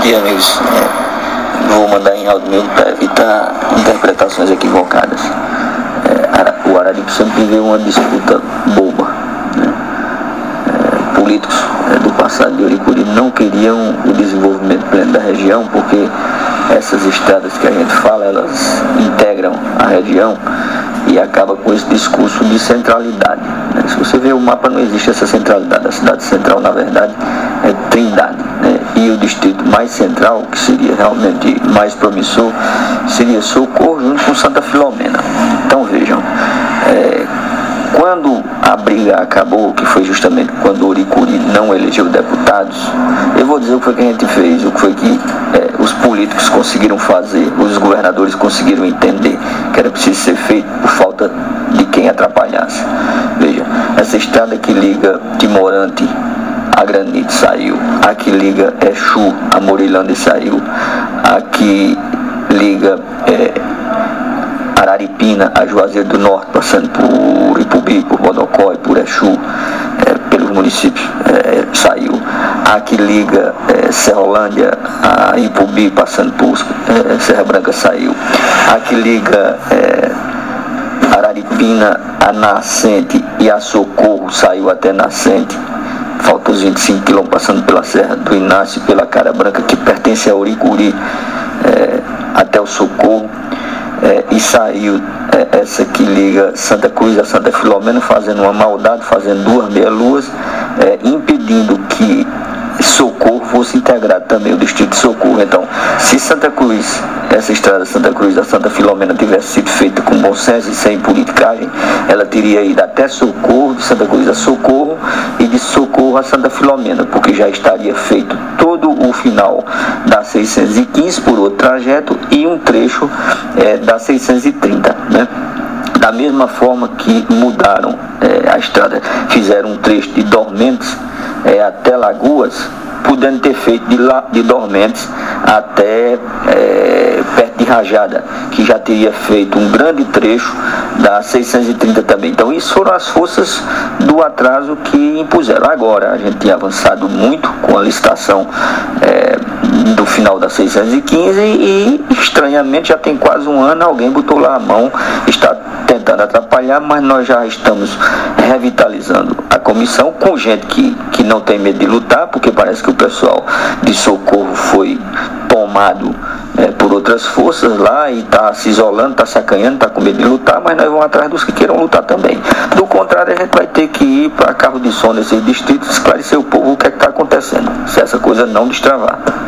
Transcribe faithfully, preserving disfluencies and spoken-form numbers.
dia, amigos. É, vou mandar em áudio mesmo para evitar interpretações equivocadas. É, o Araripe sempre viveu uma disputa boba, né? É, políticos é, do passado de Oricuri não queriam o desenvolvimento pleno da região, porque essas estradas que a gente fala, elas integram a região e acaba com esse discurso de centralidade, né? Se você ver o mapa, não existe essa centralidade. A cidade central, na verdade, é Trindade, né? E o distrito mais central, que seria realmente mais promissor, seria Socorro junto com Santa Filomena. Então vejam, é, quando a briga acabou, que foi justamente quando Oricuri não elegeu deputados, eu vou dizer o que foi que a gente fez, o que foi que é, os políticos conseguiram fazer, os governadores conseguiram entender que era preciso ser feito por falta de quem atrapalhasse. Veja, essa estrada que liga Timorante a Granite saiu, a que liga Exu a Morilândia saiu, a que liga é, Araripina a Juazeiro do Norte, passando por Ipubi, por Bodocó e por Exu, é, pelos municípios, é, saiu. A que liga é, Serrolândia a Ipubi, passando por é, Serra Branca, saiu. A que liga é, Araripina a Nascente e a Socorro saiu até Nascente. Faltam os vinte e cinco quilômetros passando pela Serra do Inácio e pela Cara Branca, que pertence a Oricuri, é, até o Socorro. É, e saiu é, essa que liga Santa Cruz a Santa Filomena, fazendo uma maldade, fazendo duas meia-luas, é, impedindo que Socorro fosse integrado também, o distrito de Socorro. Então, se Santa Cruz, essa estrada Santa Cruz a Santa Filomena tivesse sido feita com bom senso e sem politicagem, ela teria ido até Socorro, de Santa Cruz a Socorro e de Socorro a Santa Filomena, porque já estaria feito todo o final da seiscentos e quinze por outro trajeto e um trecho é, da seiscentos e trinta, né? Da mesma forma que mudaram é, a estrada, fizeram um trecho de Dormentes é, até Lagoas, podendo ter feito de, La, de Dormentes até é, perto de Rajada, que já teria feito um grande trecho da seiscentos e trinta também. Então isso foram as forças do atraso que impuseram. Agora a gente tinha avançado muito com a licitação é, do final da seiscentos e quinze e estranhamente já tem quase um ano alguém botou lá a mão, está tentando atrapalhar, mas nós já estamos revitalizando a comissão com gente que, que não tem medo de lutar, porque parece que o pessoal de Socorro foi tomado é, por outras forças lá e está se isolando, está se acanhando, está com medo de lutar, mas nós vamos atrás dos que queiram lutar também. Do contrário, a gente vai ter que ir para carro de som nesses distritos, esclarecer o povo o que é que está acontecendo, se essa coisa não destravar.